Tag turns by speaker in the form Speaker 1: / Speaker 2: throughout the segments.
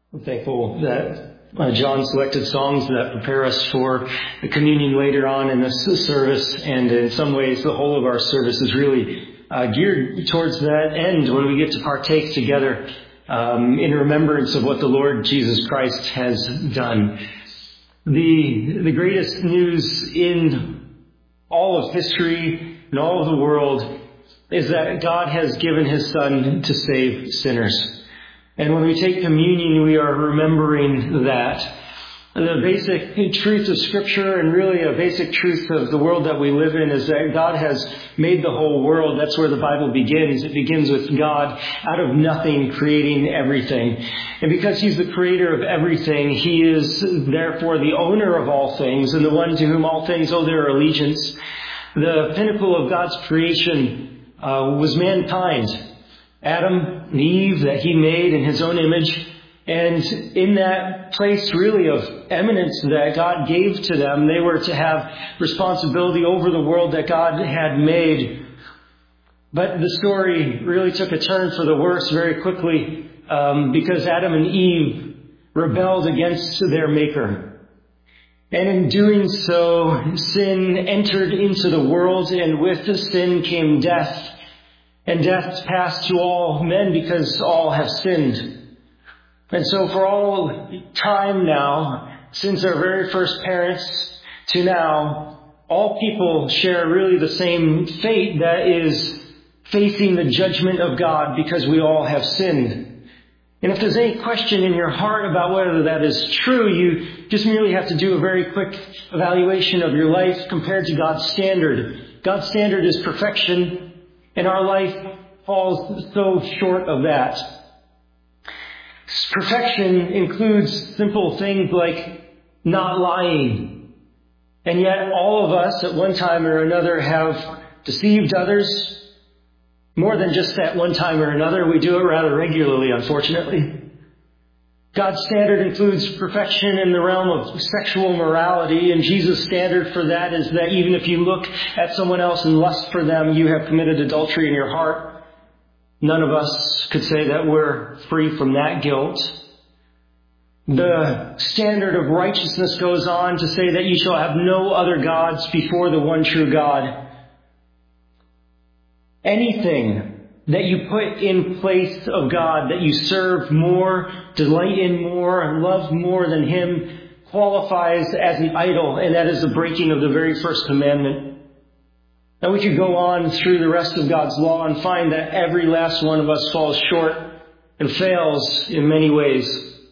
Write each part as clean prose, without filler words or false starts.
Speaker 1: I'm thankful that John selected songs that prepare us for the communion later on in this service, and in some ways the whole of our service is really geared towards that end when we get to partake together in remembrance of what the Lord Jesus Christ has done. The greatest news in all of history and all of the world is that God has given His Son to save sinners. And when we take communion, we are remembering that. The basic truth of Scripture, and really a basic truth of the world that we live in, is that God has made the whole world. That's where the Bible begins. It begins with God out of nothing creating everything. And because He's the creator of everything, He is therefore the owner of all things and the one to whom all things owe their allegiance. The pinnacle of God's creation was mankind. Adam and Eve that He made in His own image. And in that place really of eminence that God gave to them, they were to have responsibility over the world that God had made. But the story really took a turn for the worse very quickly because Adam and Eve rebelled against their Maker. And in doing so, sin entered into the world, and with the sin came death. And death passed to all men because all have sinned. And so for all time now, since our very first parents to now, all people share really the same fate, that is facing the judgment of God because we all have sinned. And if there's any question in your heart about whether that is true, you just merely have to do a very quick evaluation of your life compared to God's standard. God's standard is perfection. And our life falls so short of that. Perfection includes simple things like not lying. And yet all of us at one time or another have deceived others. More than just at one time or another. We do it rather regularly, unfortunately. God's standard includes perfection in the realm of sexual morality, and Jesus' standard for that is that even if you look at someone else and lust for them, you have committed adultery in your heart. None of us could say that we're free from that guilt. The standard of righteousness goes on to say that you shall have no other gods before the one true God. Anything that you put in place of God, that you serve more, delight in more, love more than Him, qualifies as an idol, and that is the breaking of the very first commandment. Now we could go on through the rest of God's law and find that every last one of us falls short and fails in many ways.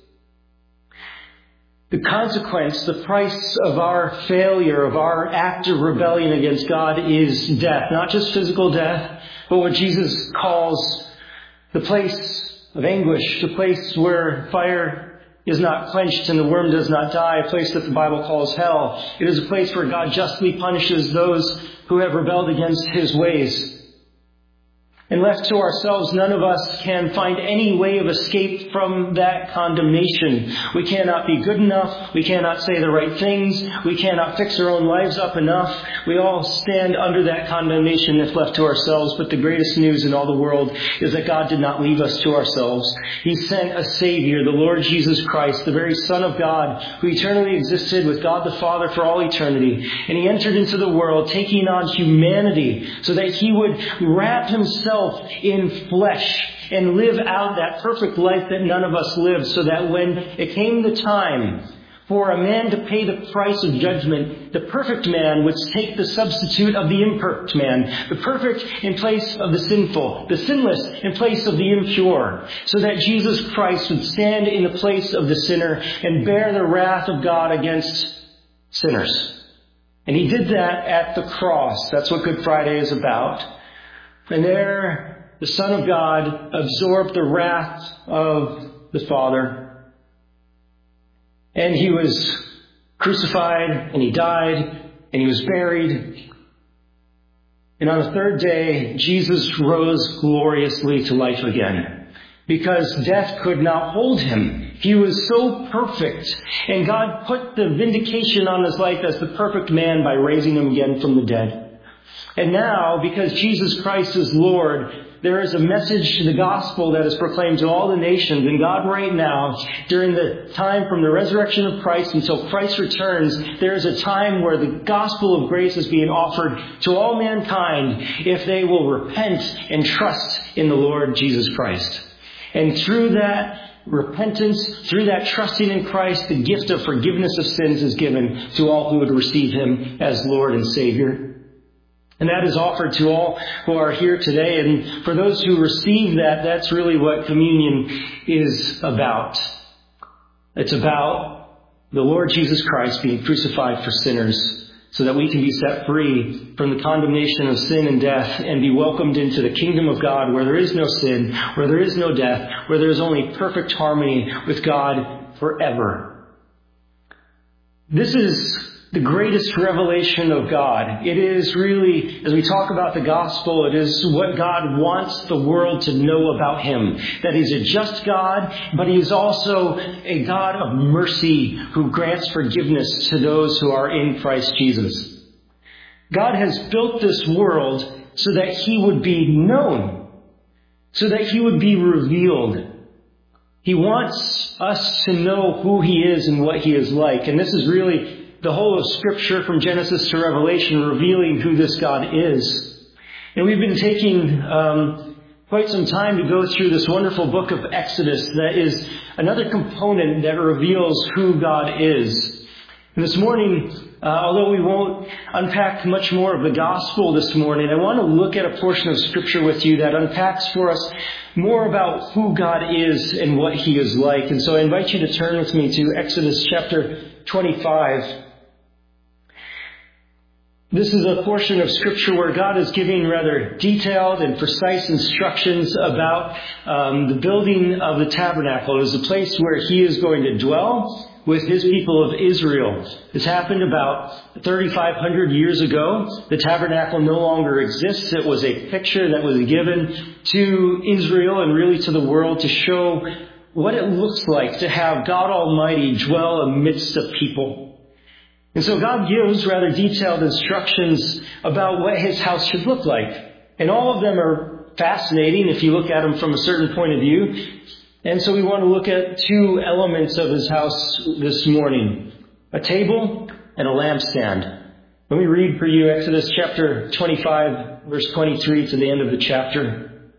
Speaker 1: The consequence, the price of our failure, of our act of rebellion against God is death. Not just physical death, but what Jesus calls the place of anguish, the place where fire is not quenched and the worm does not die, a place that the Bible calls hell. It is a place where God justly punishes those who have rebelled against His ways. And left to ourselves, none of us can find any way of escape from that condemnation. We cannot be good enough. We cannot say the right things. We cannot fix our own lives up enough. We all stand under that condemnation if left to ourselves. But the greatest news in all the world is that God did not leave us to ourselves. He sent a Savior, the Lord Jesus Christ, the very Son of God, who eternally existed with God the Father for all eternity. And He entered into the world, taking on humanity, so that He would wrap Himself in flesh and live out that perfect life that none of us lived, so that when it came the time for a man to pay the price of judgment, the perfect man would take the substitute of the imperfect man, the perfect in place of the sinful, the sinless in place of the impure, so that Jesus Christ would stand in the place of the sinner and bear the wrath of God against sinners. And He did that at the cross. That's what Good Friday is about. And there, the Son of God absorbed the wrath of the Father. And He was crucified, and He died, and He was buried. And on the third day, Jesus rose gloriously to life again, because death could not hold Him. He was so perfect. And God put the vindication on His life as the perfect man by raising Him again from the dead. And now, because Jesus Christ is Lord, there is a message to the gospel that is proclaimed to all the nations. And God, right now, during the time from the resurrection of Christ until Christ returns, there is a time where the gospel of grace is being offered to all mankind if they will repent and trust in the Lord Jesus Christ. And through that repentance, through that trusting in Christ, the gift of forgiveness of sins is given to all who would receive Him as Lord and Savior. And that is offered to all who are here today. And for those who receive that, that's really what communion is about. It's about the Lord Jesus Christ being crucified for sinners so that we can be set free from the condemnation of sin and death and be welcomed into the kingdom of God where there is no sin, where there is no death, where there is only perfect harmony with God forever. This is the greatest revelation of God. It is really, as we talk about the gospel, it is what God wants the world to know about Him. That He's a just God, but He's also a God of mercy who grants forgiveness to those who are in Christ Jesus. God has built this world so that He would be known, so that He would be revealed. He wants us to know who He is and what He is like. And this is really the whole of Scripture from Genesis to Revelation revealing who this God is. And we've been taking quite some time to go through this wonderful book of Exodus that is another component that reveals who God is. And this morning, although we won't unpack much more of the gospel this morning, I want to look at a portion of Scripture with you that unpacks for us more about who God is and what He is like. And so I invite you to turn with me to Exodus chapter 25. This is a portion of Scripture where God is giving rather detailed and precise instructions about the building of the tabernacle. It is a place where He is going to dwell with His people of Israel. This happened about 3,500 years ago. The tabernacle no longer exists. It was a picture that was given to Israel and really to the world to show what it looks like to have God Almighty dwell amidst a people. And so God gives rather detailed instructions about what His house should look like. And all of them are fascinating if you look at them from a certain point of view. And so we want to look at two elements of His house this morning. A table and a lampstand. Let me read for you Exodus chapter 25, verse 23 to the end of the chapter.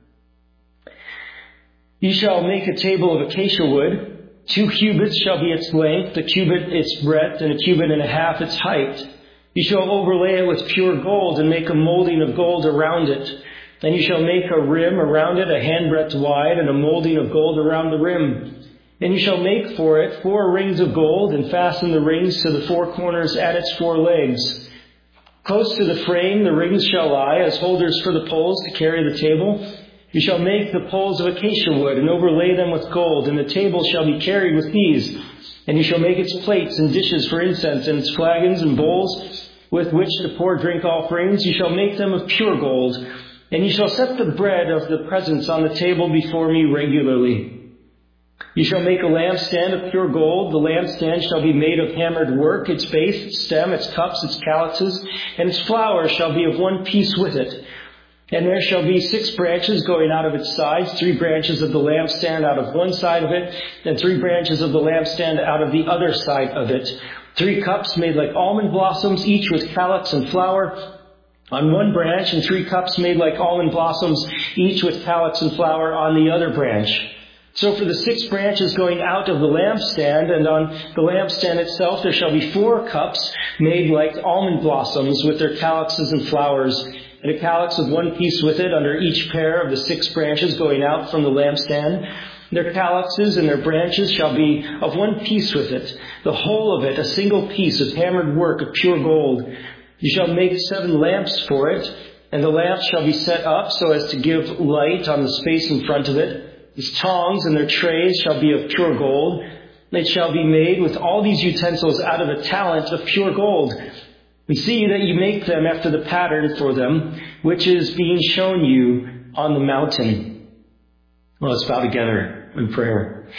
Speaker 1: You shall make a table of acacia wood. 2 cubits shall be its length, a cubit its breadth, and a cubit and a half its height. You shall overlay it with pure gold and make a molding of gold around it. And you shall make a rim around it, a handbreadth wide, and a molding of gold around the rim. And you shall make for it 4 rings of gold and fasten the rings to the 4 corners at its 4 legs. Close to the frame the rings shall lie as holders for the poles to carry the table. You shall make the poles of acacia wood and overlay them with gold, and the table shall be carried with these. And you shall make its plates and dishes for incense, and its flagons and bowls with which to pour drink offerings. You shall make them of pure gold. And you shall set the bread of the presence on the table before me regularly. You shall make a lampstand of pure gold. The lampstand shall be made of hammered work. Its base, its stem, its cups, its calyxes, and its flower shall be of one piece with it. And there shall be 6 branches going out of its sides, 3 branches of the lampstand out of one side of it, and 3 branches of the lampstand out of the other side of it. 3 cups made like almond blossoms, each with calyx and flower on one branch, and 3 cups made like almond blossoms, each with calyx and flower on the other branch. So for the 6 branches going out of the lampstand, and on the lampstand itself there shall be 4 cups made like almond blossoms with their calyxes and flowers, and a calyx of one piece with it under each pair of the 6 branches going out from the lampstand. Their calyxes and their branches shall be of one piece with it, the whole of it a single piece of hammered work of pure gold. You shall make 7 lamps for it, and the lamps shall be set up so as to give light on the space in front of it. Its tongs and their trays shall be of pure gold. It shall be made with all these utensils out of a talent of pure gold. We see that you make them after the pattern for them, which is being shown you on the mountain. Well, let's bow together in prayer.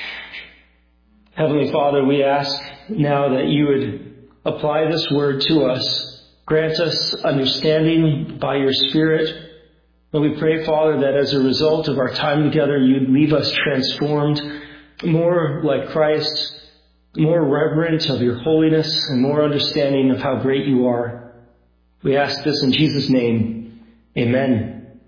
Speaker 1: Heavenly Father, we ask now that you would apply this word to us. Grant us understanding by your Spirit. But we pray, Father, that as a result of our time together, you'd leave us transformed, more like Christ, more reverent of your holiness, and more understanding of how great you are. We ask this in Jesus' name. Amen.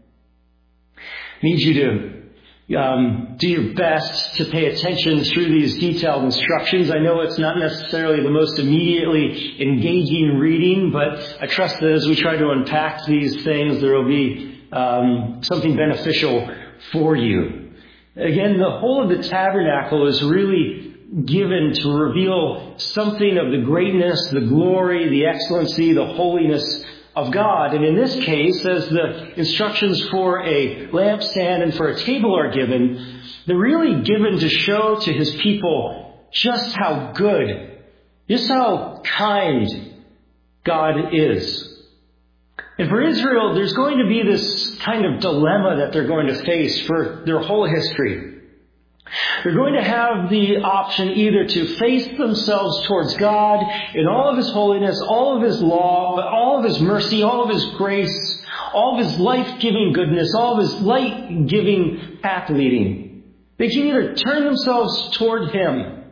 Speaker 1: I need you to do your best to pay attention through these detailed instructions. I know it's not necessarily the most immediately engaging reading, but I trust that as we try to unpack these things, there will be something beneficial for you. Again, the whole of the tabernacle is really given to reveal something of the greatness, the glory, the excellency, the holiness of God. And in this case, as the instructions for a lampstand and for a table are given, they're really given to show to his people just how good, just how kind God is. And for Israel, there's going to be this kind of dilemma that they're going to face for their whole history. They're going to have the option either to face themselves towards God in all of his holiness, all of his law, all of his mercy, all of his grace, all of his life-giving goodness, all of his light-giving path leading. They can either turn themselves toward him,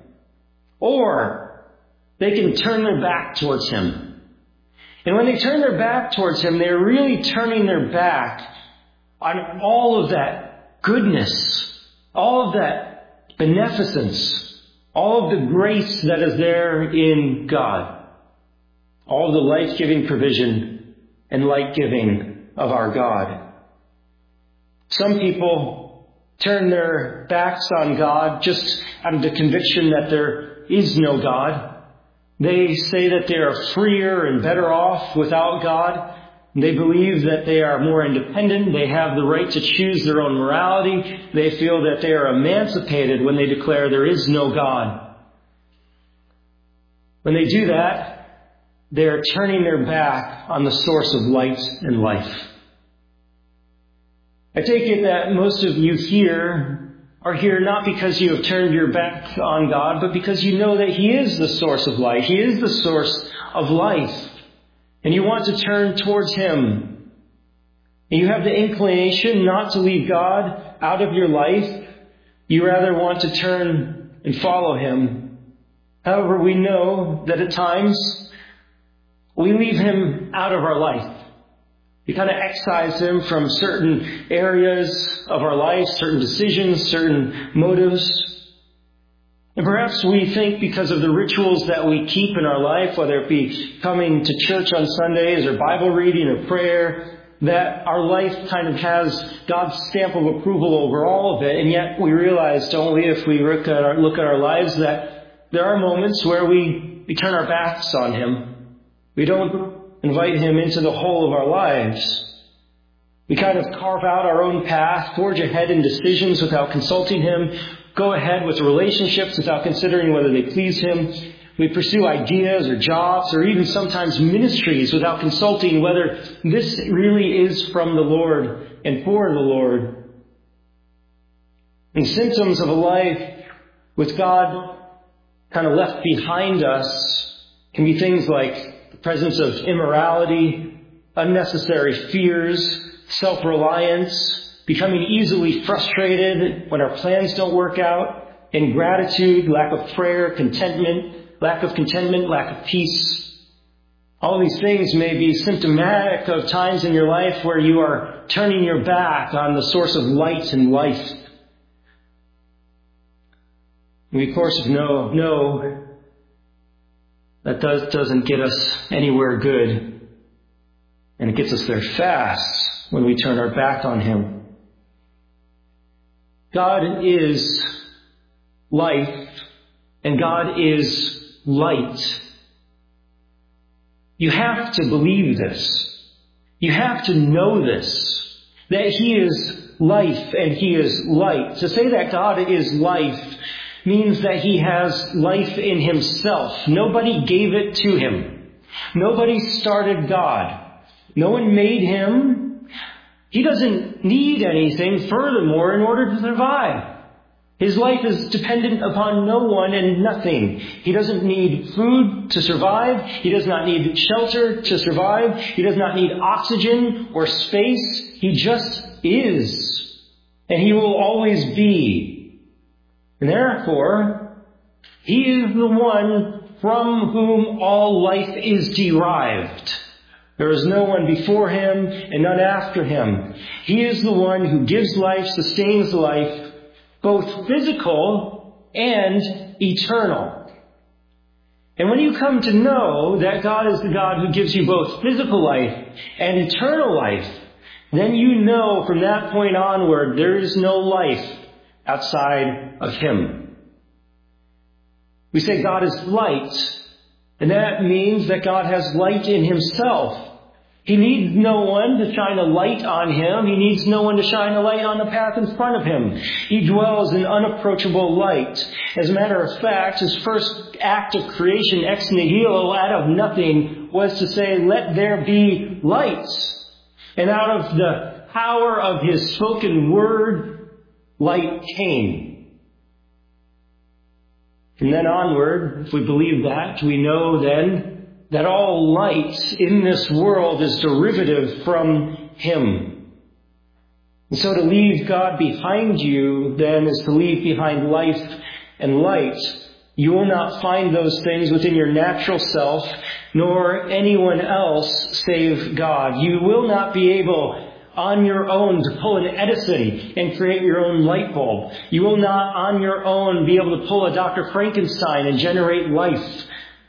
Speaker 1: or they can turn their back towards him. And when they turn their back towards him, they're really turning their back on all of that goodness, all of that beneficence, all of the grace that is there in God, all of the life-giving provision and light-giving of our God. Some people turn their backs on God just out of the conviction that there is no God. They say that they are freer and better off without God. They believe that they are more independent. They have the right to choose their own morality. They feel that they are emancipated when they declare there is no God. When they do that, they are turning their back on the source of light and life. I take it that most of you here are here not because you have turned your back on God, but because you know that he is the source of light. He is the source of life. And you want to turn towards him. And you have the inclination not to leave God out of your life. You rather want to turn and follow him. However, we know that at times we leave him out of our life. We kind of excise him from certain areas of our life, certain decisions, certain motives. And perhaps we think because of the rituals that we keep in our life, whether it be coming to church on Sundays or Bible reading or prayer, that our life kind of has God's stamp of approval over all of it. And yet we realize, don't we, if we look at our lives, that there are moments where we turn our backs on him. We don't invite him into the whole of our lives. We kind of carve out our own path, forge ahead in decisions without consulting him, go ahead with relationships without considering whether they please him. We pursue ideas or jobs or even sometimes ministries without consulting whether this really is from the Lord and for the Lord. And symptoms of a life with God kind of left behind us can be things like the presence of immorality, unnecessary fears, self-reliance, becoming easily frustrated when our plans don't work out, ingratitude, lack of prayer, lack of peace. All these things may be symptomatic of times in your life where you are turning your back on the source of light and life. We, of course, know that doesn't get us anywhere good. And it gets us there fast when we turn our back on him. God is life, and God is light. You have to believe this. You have to know this, that he is life and he is light. To say that God is life means that he has life in himself. Nobody gave it to him. Nobody started God. No one made him. He doesn't need anything furthermore in order to survive. His life is dependent upon no one and nothing. He doesn't need food to survive. He does not need shelter to survive. He does not need oxygen or space. He just is. And he will always be. And therefore, he is the one from whom all life is derived. There is no one before him and none after him. He is the one who gives life, sustains life, both physical and eternal. And when you come to know that God is the God who gives you both physical life and eternal life, then you know from that point onward there is no life outside of him. We say God is light, and that means that God has light in himself. He needs no one to shine a light on him. He needs no one to shine a light on the path in front of him. He dwells in unapproachable light. As a matter of fact, his first act of creation, ex nihilo, out of nothing, was to say, let there be light. And out of the power of his spoken word, light came. From then onward, if we believe that, we know then that all light in this world is derivative from him. And so to leave God behind you, then, is to leave behind life and light. You will not find those things within your natural self, nor anyone else save God. You will not be able on your own to pull an Edison and create your own light bulb. You will not on your own be able to pull a Dr. Frankenstein and generate life.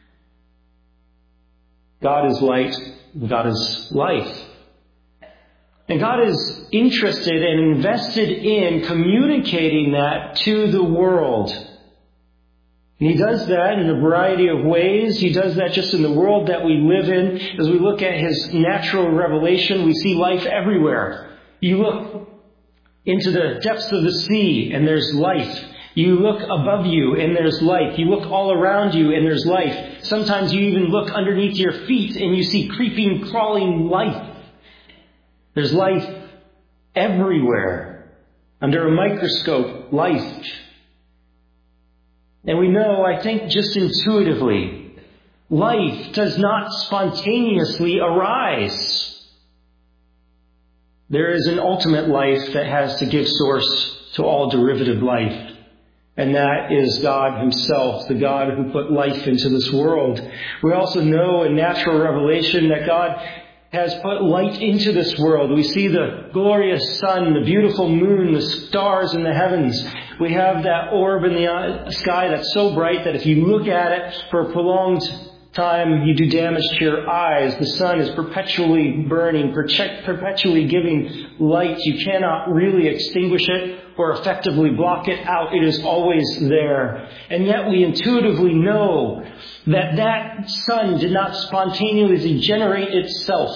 Speaker 1: God is light, God is life. And God is interested and invested in communicating that to the world. And he does that in a variety of ways. He does that just in the world that we live in. As we look at his natural revelation, we see life everywhere. You look into the depths of the sea and there's life. You look above you and there's life. You look all around you and there's life. Sometimes you even look underneath your feet and you see creeping, crawling life. There's life everywhere. Under a microscope, life. And we know, I think just intuitively, life does not spontaneously arise. There is an ultimate life that has to give source to all derivative life. And that is God himself, the God who put life into this world. We also know in natural revelation that God has put light into this world. We see the glorious sun, the beautiful moon, the stars in the heavens. We have that orb in the sky that's so bright that if you look at it for a prolonged time, you do damage to your eyes. The sun is perpetually burning, perpetually giving light. You cannot really extinguish it or effectively block it out. It is always there. And yet we intuitively know that that sun did not spontaneously generate itself.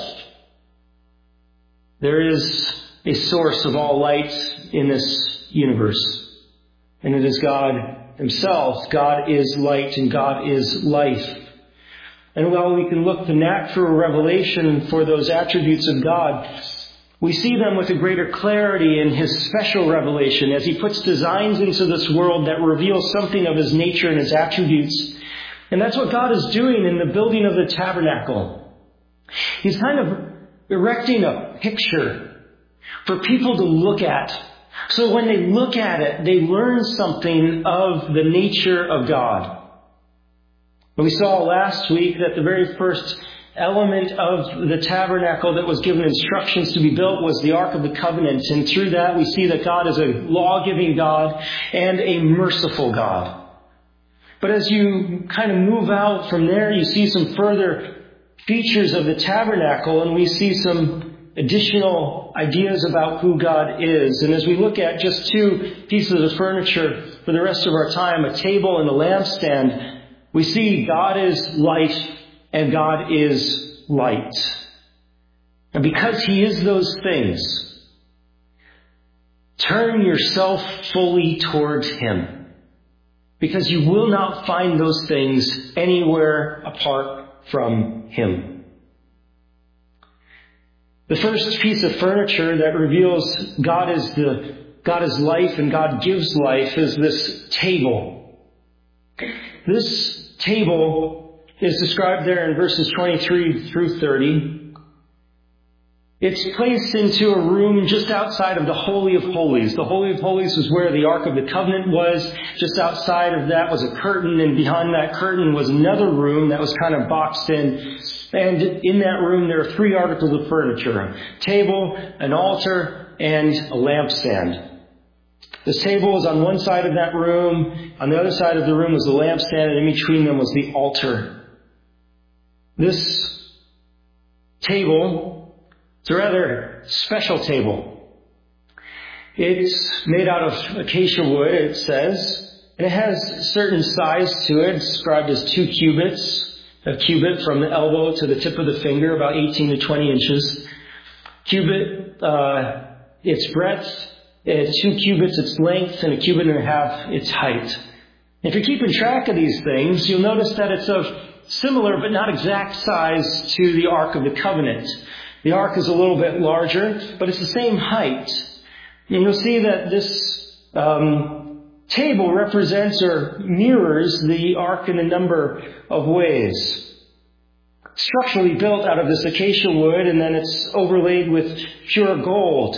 Speaker 1: There is a source of all light in this universe. And it is God himself. God is light and God is life. And while we can look to natural revelation for those attributes of God, we see them with a greater clarity in his special revelation as he puts designs into this world that reveal something of his nature and his attributes. And that's what God is doing in the building of the tabernacle. He's kind of erecting a picture for people to look at. So when they look at it, they learn something of the nature of God. We saw last week that the very first element of the tabernacle that was given instructions to be built was the Ark of the Covenant. And through that we see that God is a law-giving God and a merciful God. But as you kind of move out from there, you see some further features of the tabernacle, and we see some additional ideas about who God is. And as we look at just two pieces of furniture for the rest of our time, a table and a lampstand, we see God is life and God is light. And because he is those things, turn yourself fully towards him. Because you will not find those things anywhere apart from him. The first piece of furniture that reveals God is the God is life and God gives life, is this table. This table is described there in verses 23 through 30. It's placed into a room just outside of the Holy of Holies. The Holy of Holies was where the Ark of the Covenant was. Just outside of that was a curtain, and behind that curtain was another room that was kind of boxed in. And in that room there are 3 articles of furniture: a table, an altar, and a lampstand. The table was on one side of that room. On the other side of the room was the lampstand, and in between them was the altar. This table, it's a rather special table. It's made out of acacia wood, it says, and it has a certain size to it, described as 2 cubits, a cubit from the elbow to the tip of the finger, about 18 to 20 inches. Cubit, its breadth, 2 cubits its length, and 1.5 cubits its height. If you're keeping track of these things, you'll notice that it's of similar but not exact size to the Ark of the Covenant. The ark is a little bit larger, but it's the same height. And you'll see that this table represents or mirrors the ark in a number of ways. Structurally built out of this acacia wood, and then it's overlaid with pure gold.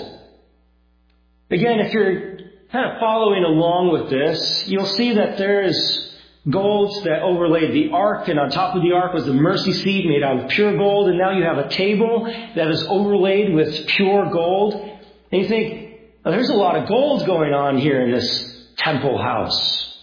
Speaker 1: Again, if you're kind of following along with this, you'll see that there is gold that overlaid the ark, and on top of the ark was the mercy seat made out of pure gold, and now you have a table that is overlaid with pure gold. And you think, oh, there's a lot of gold going on here in this temple house.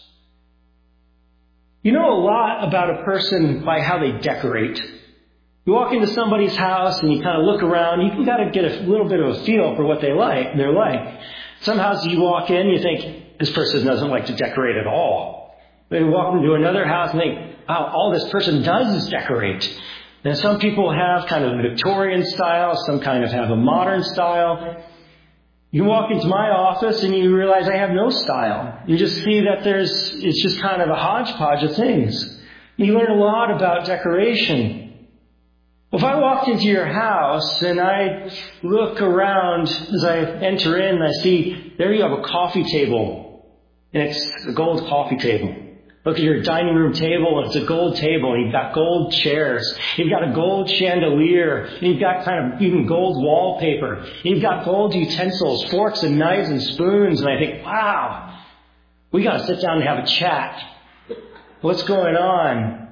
Speaker 1: You know a lot about a person by how they decorate. You walk into somebody's house and you kind of look around, you can kind of get a little bit of a feel for what they're like. Some houses you walk in, you think, this person doesn't like to decorate at all. They walk into another house and think, wow, all this person does is decorate. And some people have kind of a Victorian style, some kind of have a modern style. You walk into my office and you realize I have no style. You just see that it's just kind of a hodgepodge of things. You learn a lot about decoration. Well, if I walked into your house and I look around as I enter in, I see there you have a coffee table. And it's a gold coffee table. Look at your dining room table, and it's a gold table, and you've got gold chairs. You've got a gold chandelier. And you've got kind of even gold wallpaper. And you've got gold utensils, forks and knives and spoons. And I think, wow, we got to sit down and have a chat. What's going on?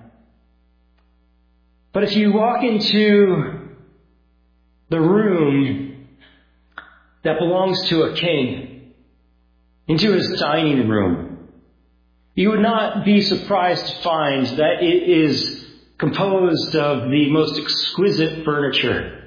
Speaker 1: But if you walk into the room that belongs to a king, into his dining room, you would not be surprised to find that it is composed of the most exquisite furniture,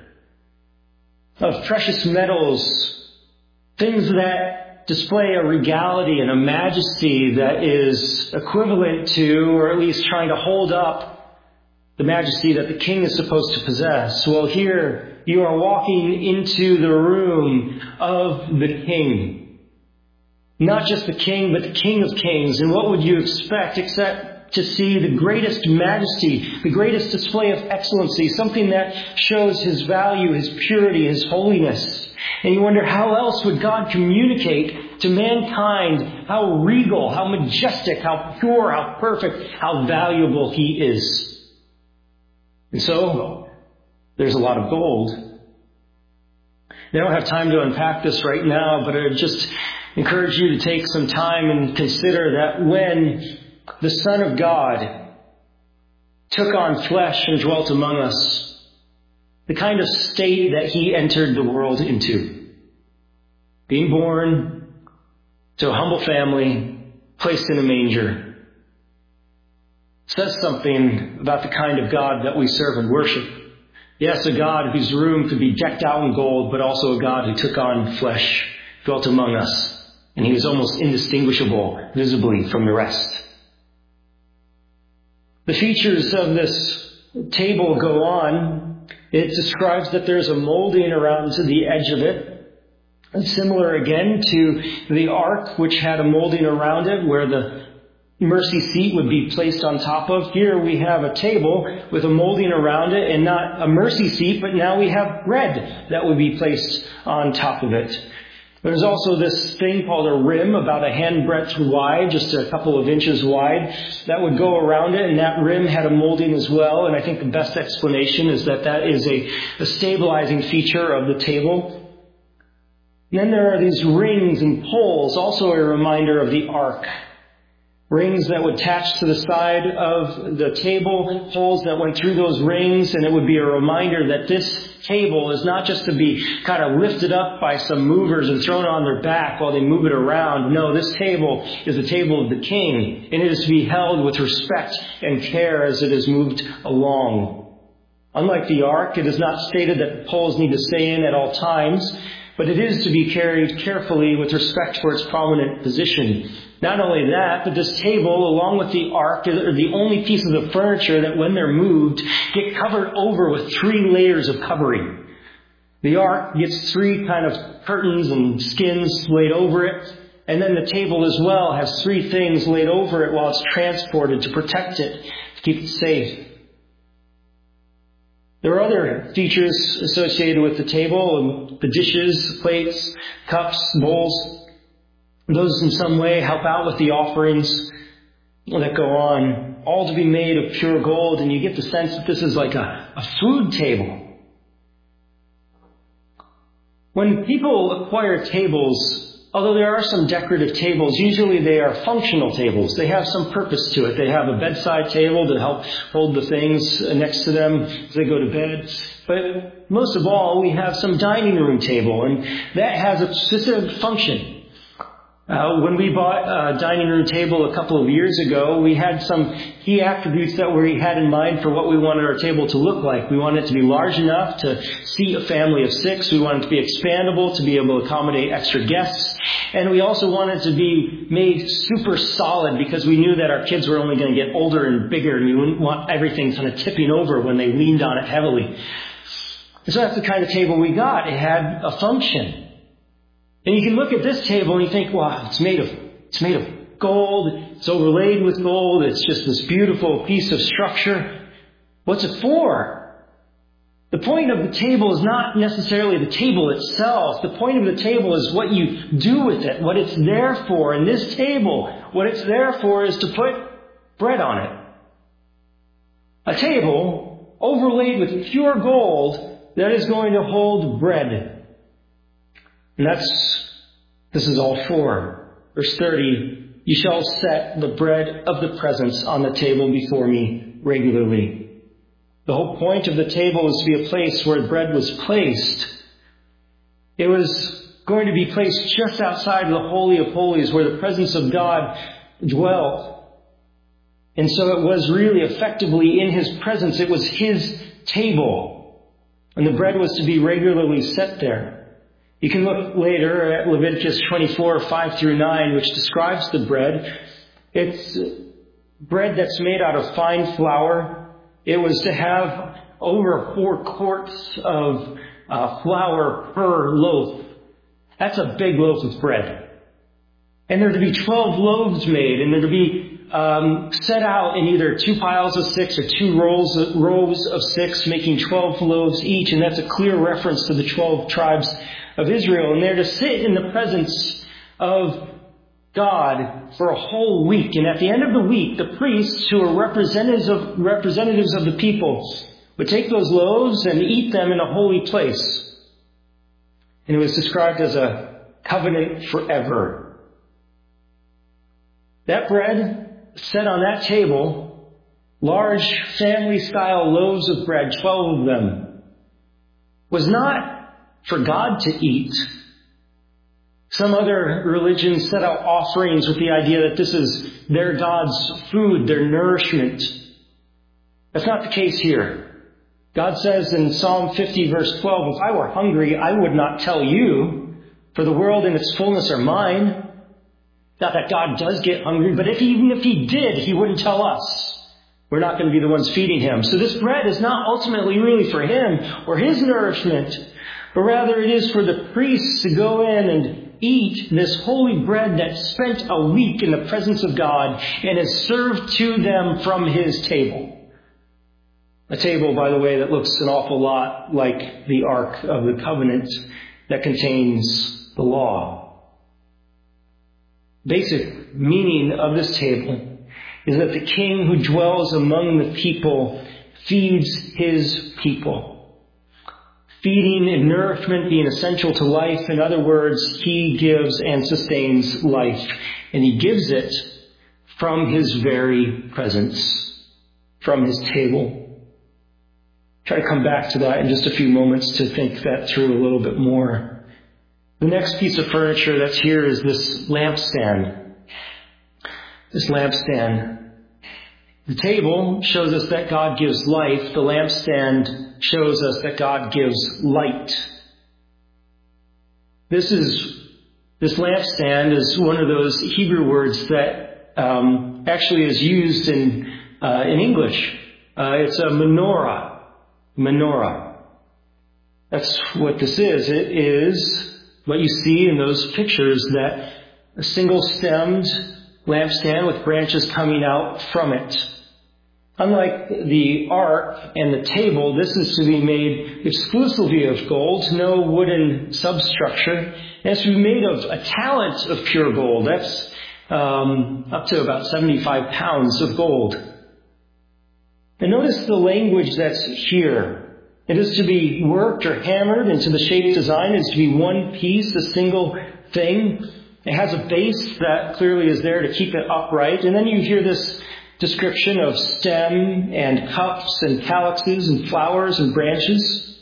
Speaker 1: of precious metals, things that display a regality and a majesty that is equivalent to, or at least trying to hold up, the majesty that the king is supposed to possess. Well, here you are walking into the room of the king. Not just the king, but the King of Kings. And what would you expect except to see the greatest majesty, the greatest display of excellency, something that shows his value, his purity, his holiness. And you wonder, how else would God communicate to mankind how regal, how majestic, how pure, how perfect, how valuable he is? And so, there's a lot of gold. I don't have time to unpack this right now, but I just encourage you to take some time and consider that when the Son of God took on flesh and dwelt among us, the kind of state that he entered the world into, being born to a humble family, placed in a manger, says something about the kind of God that we serve and worship. Yes, a God whose room could be decked out in gold, but also a God who took on flesh, dwelt among us. And he was almost indistinguishable visibly from the rest. The features of this table go on. It describes that there's a molding around to the edge of it. And similar again to the ark, which had a molding around it where the mercy seat would be placed on top of. Here we have a table with a molding around it, and not a mercy seat, but now we have bread that would be placed on top of it. There's also this thing called a rim, about a handbreadth wide, just a couple of inches wide, that would go around it, and that rim had a molding as well. And I think the best explanation is that that is a stabilizing feature of the table. And then there are these rings and poles, also a reminder of the ark. Rings that would attach to the side of the table, poles that went through those rings, and it would be a reminder that this table is not just to be kind of lifted up by some movers and thrown on their back while they move it around. No, this table is the table of the King, and it is to be held with respect and care as it is moved along. Unlike the ark, it is not stated that the poles need to stay in at all times, but it is to be carried carefully with respect for its prominent position. Not only that, but this table, along with the ark, are the only pieces of furniture that, when they're moved, get covered over with 3 layers of covering. The ark gets 3 kind of curtains and skins laid over it, and then the table as well has 3 things laid over it while it's transported to protect it, to keep it safe. There are other features associated with the table, the dishes, plates, cups, bowls. Those in some way help out with the offerings that go on, all to be made of pure gold, and you get the sense that this is like a food table. When people acquire tables, although there are some decorative tables, usually they are functional tables. They have some purpose to it. They have a bedside table to help hold the things next to them as they go to bed. But most of all, we have some dining room table, and that has a specific function. When we bought a dining room table a couple of years ago, we had some key attributes that we had in mind for what we wanted our table to look like. We wanted it to be large enough to seat a family of 6. We wanted it to be expandable to be able to accommodate extra guests. And we also wanted it to be made super solid because we knew that our kids were only going to get older and bigger, and we wouldn't want everything kind of tipping over when they leaned on it heavily. And so that's the kind of table we got. It had a function. And you can look at this table and you think, wow, it's made of gold. It's overlaid with gold. It's just this beautiful piece of structure. What's it for? The point of the table is not necessarily the table itself. The point of the table is what you do with it, what it's there for. And this table, what it's there for is to put bread on it. A table overlaid with pure gold that is going to hold bread. And this is all for. Verse 30, you shall set the bread of the presence on the table before me regularly. The whole point of the table is to be a place where bread was placed. It was going to be placed just outside of the Holy of Holies where the presence of God dwelt. And so it was really effectively in His presence. It was His table. And the bread was to be regularly set there. You can look later at Leviticus 24, 5 through 9, which describes the bread. It's bread that's made out of fine flour. It was to have over 4 quarts of flour per loaf. That's a big loaf of bread. And there to be 12 loaves made, and there to be set out in either 2 piles of 6 or 2 rows of 6, making 12 loaves each. And that's a clear reference to the 12 tribes of Israel, and they're to sit in the presence of God for a whole week. And at the end of the week, the priests, who are representatives of the people, would take those loaves and eat them in a holy place. And it was described as a covenant forever. That bread set on that table, large family-style loaves of bread, 12 of them, was not for God to eat. Some other religions set out offerings with the idea that this is their God's food, their nourishment. That's not the case here. God says in Psalm 50, verse 12, if I were hungry, I would not tell you, for the world and its fullness are mine. Not that God does get hungry, but even if He did, He wouldn't tell us. We're not going to be the ones feeding Him. So this bread is not ultimately really for Him or His nourishment, but rather it is for the priests to go in and eat this holy bread that spent a week in the presence of God and is served to them from His table. A table, by the way, that looks an awful lot like the Ark of the Covenant that contains the law. Basic meaning of this table is that the king who dwells among the people feeds his people. Feeding and nourishment being essential to life. In other words, he gives and sustains life. And he gives it from his very presence, from his table. Try to come back to that in just a few moments to think that through a little bit more. The next piece of furniture that's here is this lampstand. This lampstand. The table shows us that God gives life. The lampstand shows us that God gives light. This lampstand is one of those Hebrew words that actually is used in English. It's a menorah. Menorah. That's what this is. It is what you see in those pictures, that a single-stemmed lampstand with branches coming out from it. Unlike the ark and the table, this is to be made exclusively of gold, no wooden substructure. It has to be made of a talent of pure gold. That's up to about 75 pounds of gold. And notice the language that's here. It is to be worked or hammered into the shape design. It is to be one piece, a single thing. It has a base that clearly is there to keep it upright. And then you hear this description of stem and cups and calyxes and flowers and branches.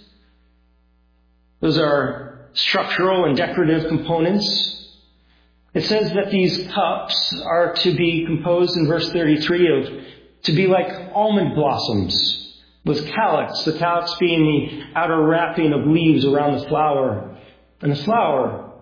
Speaker 1: Those are structural and decorative components. It says that these cups are to be composed in verse 33 to be like almond blossoms with calyx, the calyx being the outer wrapping of leaves around the flower. And the flower.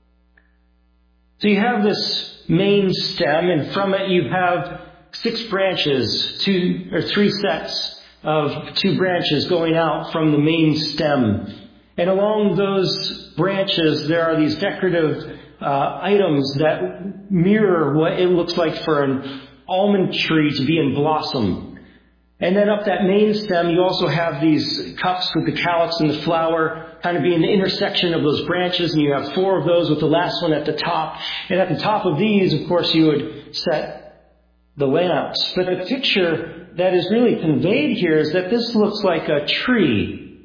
Speaker 1: So you have this main stem, and from it you have 6 branches, 3 sets of 2 branches going out from the main stem. And along those branches there are these decorative items that mirror what it looks like for an almond tree to be in blossom. And then up that main stem, you also have these cups with the calyx and the flower kind of being the intersection of those branches, and you have 4 of those with the last one at the top. And at the top of these, of course, you would set the lamps. But the picture that is really conveyed here is that this looks like a tree.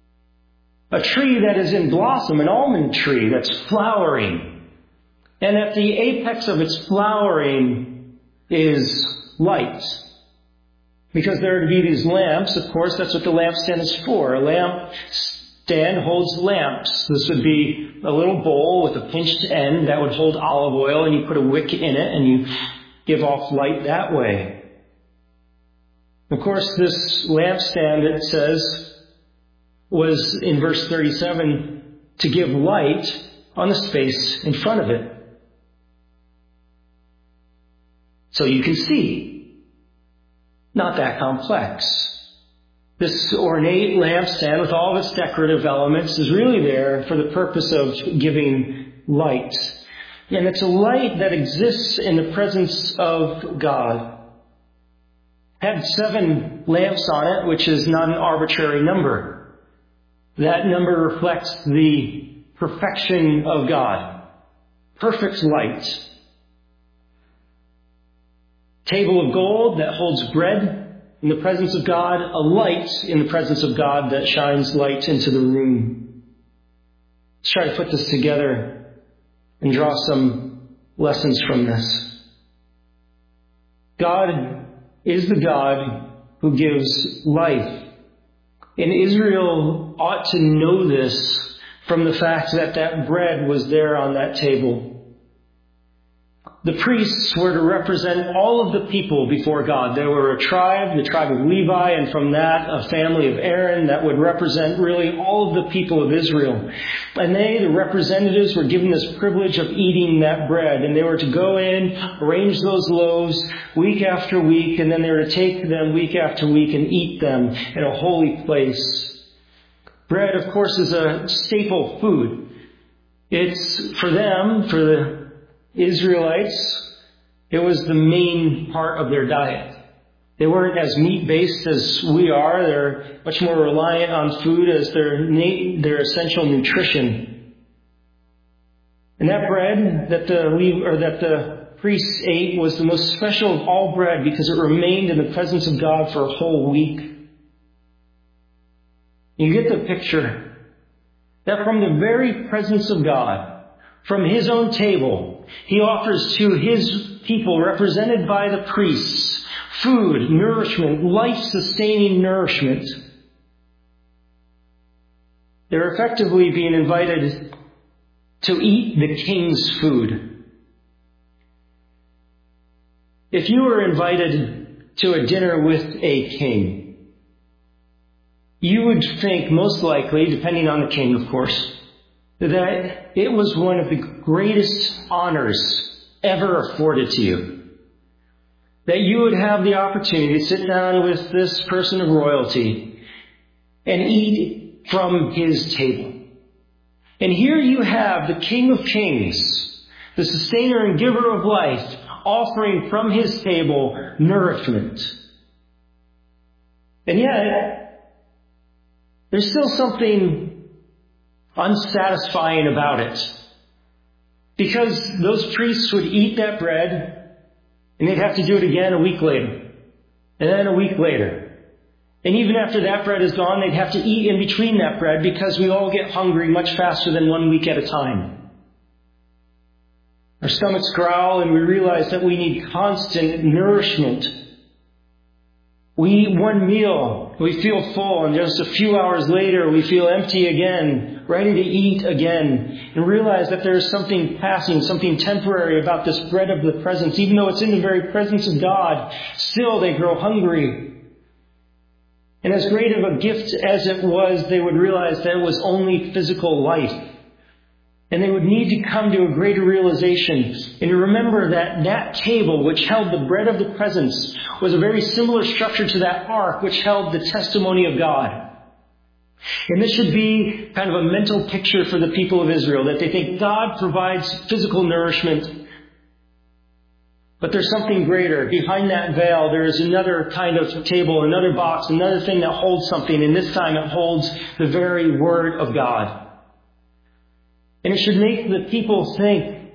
Speaker 1: A tree that is in blossom, an almond tree that's flowering. And at the apex of its flowering is light. Because there are to be these lamps, of course, that's what the lampstand is for. A lampstand holds lamps. This would be a little bowl with a pinched end that would hold olive oil, and you put a wick in it, and you give off light that way. Of course, this lampstand, it says, was, in verse 37, to give light on the space in front of it. So you can see. Not that complex. This ornate lampstand with all of its decorative elements is really there for the purpose of giving light. And it's a light that exists in the presence of God. It had 7 lamps on it, which is not an arbitrary number. That number reflects the perfection of God. Perfect light. Table of gold that holds bread in the presence of God, a light in the presence of God that shines light into the room. Let's try to put this together and draw some lessons from this. God is the God who gives life. And Israel ought to know this from the fact that that bread was there on that table. The priests were to represent all of the people before God. They were a tribe, the tribe of Levi, and from that, a family of Aaron that would represent really all of the people of Israel. And they, the representatives, were given this privilege of eating that bread. And they were to go in, arrange those loaves week after week, and then they were to take them week after week and eat them in a holy place. Bread, of course, is a staple food. It's for them, for the Israelites, it was the main part of their diet. They weren't as meat-based as we are. They're much more reliant on food as their essential nutrition. And that bread that the priests ate was the most special of all bread because it remained in the presence of God for a whole week. You get the picture that from the very presence of God, from His own table, He offers to His people, represented by the priests, food, nourishment, life-sustaining nourishment. They're effectively being invited to eat the King's food. If you were invited to a dinner with a king, you would think most likely, depending on the king of course, that it was one of the greatest honors ever afforded to you. That you would have the opportunity to sit down with this person of royalty and eat from his table. And here you have the King of Kings, the sustainer and giver of life, offering from his table nourishment. And yet, there's still something unsatisfying about it. Because those priests would eat that bread, and they'd have to do it again a week later, and then a week later. And even after that bread is gone, they'd have to eat in between that bread because we all get hungry much faster than 1 week at a time. Our stomachs growl and we realize that we need constant nourishment. We eat one meal, we feel full, and just a few hours later we feel empty again, ready to eat again, and realize that there is something passing, something temporary about this bread of the presence. Even though it's in the very presence of God, still they grow hungry. And as great of a gift as it was, they would realize that it was only physical life. And they would need to come to a greater realization and to remember that that table which held the bread of the presence was a very similar structure to that ark which held the testimony of God. And this should be kind of a mental picture for the people of Israel, that they think God provides physical nourishment. But there's something greater. Behind that veil, there is another kind of table, another box, another thing that holds something. And this time it holds the very Word of God. And it should make the people think,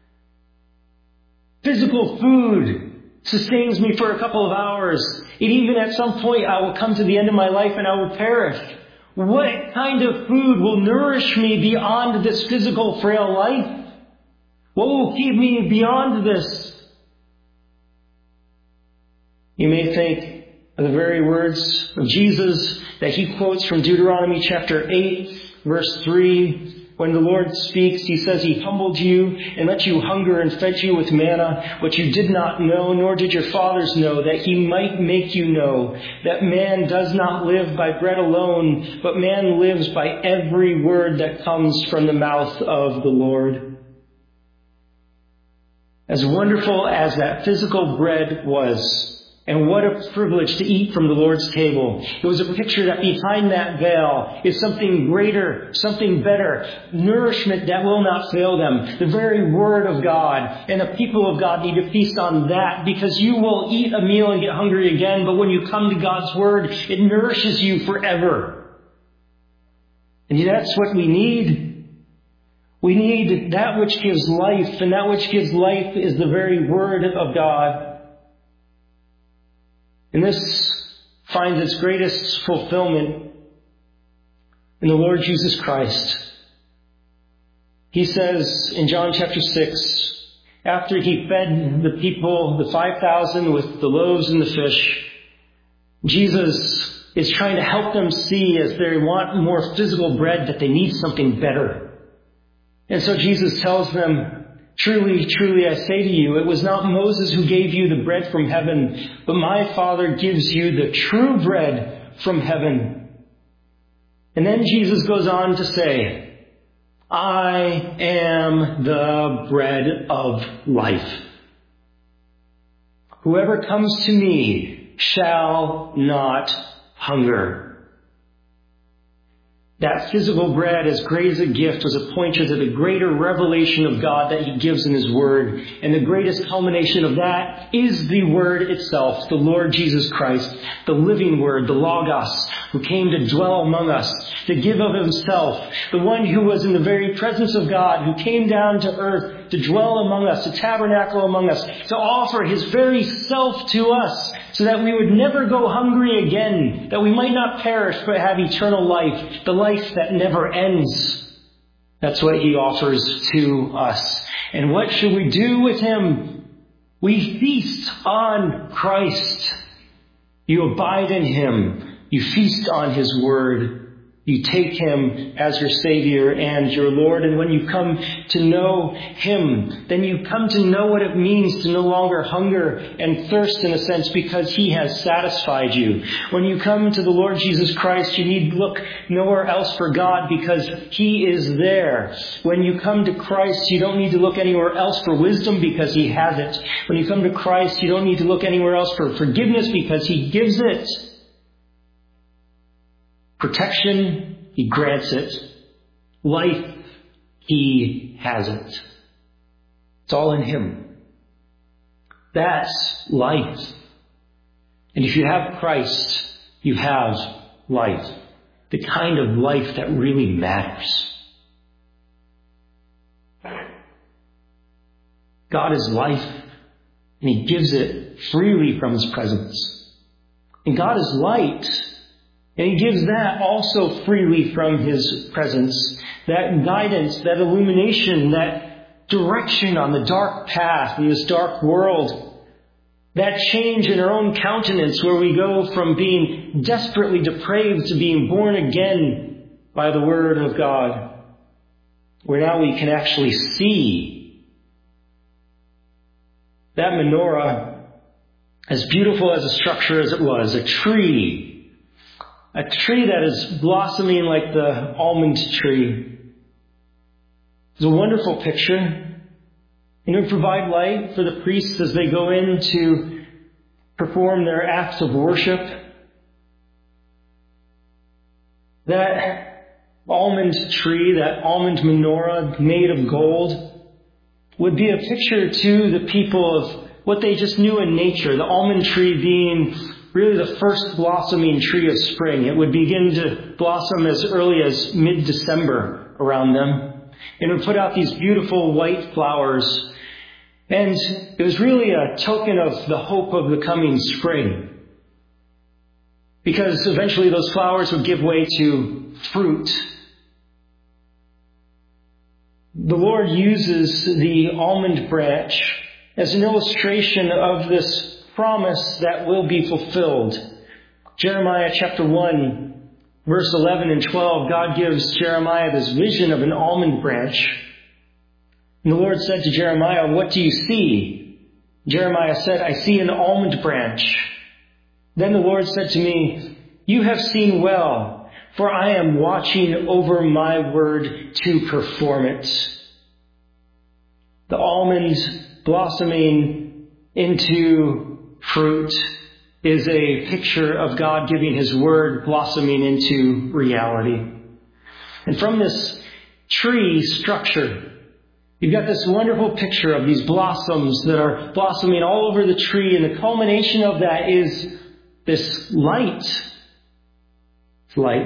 Speaker 1: physical food sustains me for a couple of hours. And even at some point I will come to the end of my life and I will perish. What kind of food will nourish me beyond this physical frail life? What will keep me beyond this? You may think of the very words of Jesus that He quotes from Deuteronomy chapter 8, verse 3. When the Lord speaks, He says He humbled you and let you hunger and fed you with manna, which you did not know, nor did your fathers know, that He might make you know that man does not live by bread alone, but man lives by every word that comes from the mouth of the Lord. As wonderful as that physical bread was, and what a privilege to eat from the Lord's table. It was a picture that behind that veil is something greater, something better, nourishment that will not fail them, the very Word of God. And the people of God need to feast on that, because you will eat a meal and get hungry again, but when you come to God's Word, it nourishes you forever. And that's what we need. We need that which gives life, and that which gives life is the very Word of God. And this finds its greatest fulfillment in the Lord Jesus Christ. He says in John chapter 6, after He fed the people, the 5,000 with the loaves and the fish, Jesus is trying to help them see, as they want more physical bread, that they need something better. And so Jesus tells them, truly, truly, I say to you, it was not Moses who gave you the bread from heaven, but my Father gives you the true bread from heaven. And then Jesus goes on to say, I am the bread of life. Whoever comes to me shall not hunger. That physical bread, as great as a gift, was a pointer to the greater revelation of God that He gives in His Word. And the greatest culmination of that is the Word itself, the Lord Jesus Christ, the living Word, the Logos, who came to dwell among us, to give of Himself, the one who was in the very presence of God, who came down to earth to dwell among us, to tabernacle among us, to offer His very self to us, so that we would never go hungry again, that we might not perish but have eternal life, the life that never ends. That's what He offers to us. And what should we do with Him? We feast on Christ. You abide in Him. You feast on His Word. You take Him as your Savior and your Lord. And when you come to know Him, then you come to know what it means to no longer hunger and thirst, in a sense, because He has satisfied you. When you come to the Lord Jesus Christ, you need look nowhere else for God, because He is there. When you come to Christ, you don't need to look anywhere else for wisdom, because He has it. When you come to Christ, you don't need to look anywhere else for forgiveness, because He gives it. Protection, He grants it. Life, He has it. It's all in Him. That's life. And if you have Christ, you have life. The kind of life that really matters. God is life, and He gives it freely from His presence. And God is light, and He gives that also freely from His presence. That guidance, that illumination, that direction on the dark path in this dark world. That change in our own countenance, where we go from being desperately depraved to being born again by the Word of God. Where now we can actually see. That menorah, as beautiful as a structure as it was, a tree that is blossoming like the almond tree. It's a wonderful picture. And it would provide light for the priests as they go in to perform their acts of worship. That almond tree, that almond menorah made of gold, would be a picture to the people of what they just knew in nature. The almond tree being really the first blossoming tree of spring. It would begin to blossom as early as mid-December around them. And it would put out these beautiful white flowers. And it was really a token of the hope of the coming spring. Because eventually those flowers would give way to fruit. The Lord uses the almond branch as an illustration of this promise that will be fulfilled. Jeremiah chapter 1, verse 11 and 12, God gives Jeremiah this vision of an almond branch. And the Lord said to Jeremiah, "What do you see?" Jeremiah said, "I see an almond branch." Then the Lord said to me, "You have seen well, for I am watching over my word to perform it." The almond blossoming into fruit is a picture of God giving His Word blossoming into reality. And from this tree structure, you've got this wonderful picture of these blossoms that are blossoming all over the tree, and the culmination of that is this light. It's light.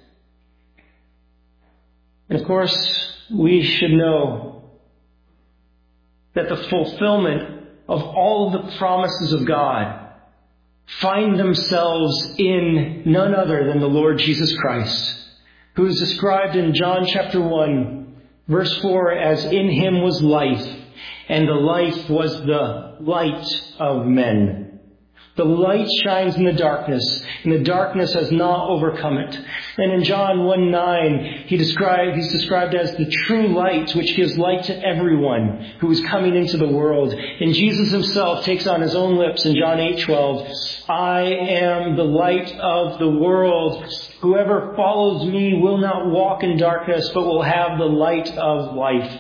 Speaker 1: And of course, we should know that the fulfillment of all the promises of God find themselves in none other than the Lord Jesus Christ, who is described in John chapter 1, verse 4, as in Him was life, and the life was the light of men. The light shines in the darkness, and the darkness has not overcome it. And in John 1:9, he's described as the true light, which gives light to everyone who is coming into the world. And Jesus Himself takes on His own lips in John 8:12, "I am the light of the world. Whoever follows me will not walk in darkness, but will have the light of life."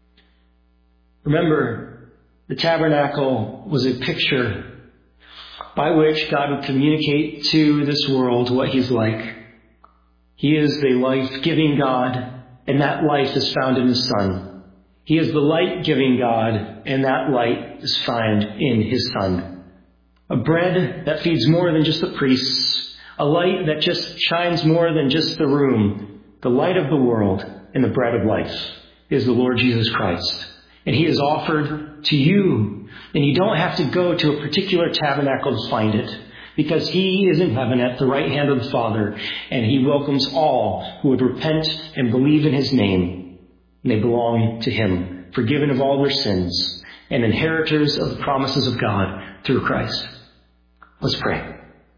Speaker 1: Remember, the tabernacle was a picture by which God would communicate to this world what he's like. He is the life-giving God, and that life is found in his Son. He is the light-giving God, and that light is found in his Son. A bread that feeds more than just the priests, a light that just shines more than just the room. The light of the world and the bread of life is the Lord Jesus Christ. And he is offered to you. And you don't have to go to a particular tabernacle to find it, because he is in heaven at the right hand of the Father, and he welcomes all who would repent and believe in his name. And they belong to him, forgiven of all their sins, and inheritors of the promises of God through Christ. Let's pray.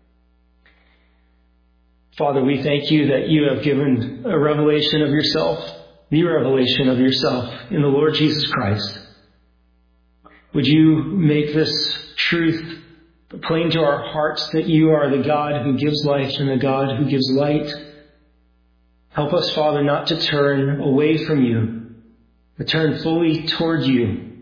Speaker 1: Father, we thank you that you have given a revelation of yourself, the revelation of yourself in the Lord Jesus Christ. Would you make this truth plain to our hearts, that you are the God who gives life and the God who gives light? Help us, Father, not to turn away from you, but turn fully toward you.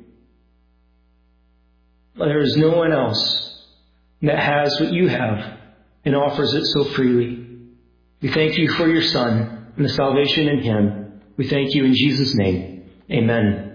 Speaker 1: There is no one else that has what you have and offers it so freely. We thank you for your Son and the salvation in him. We thank you in Jesus' name. Amen.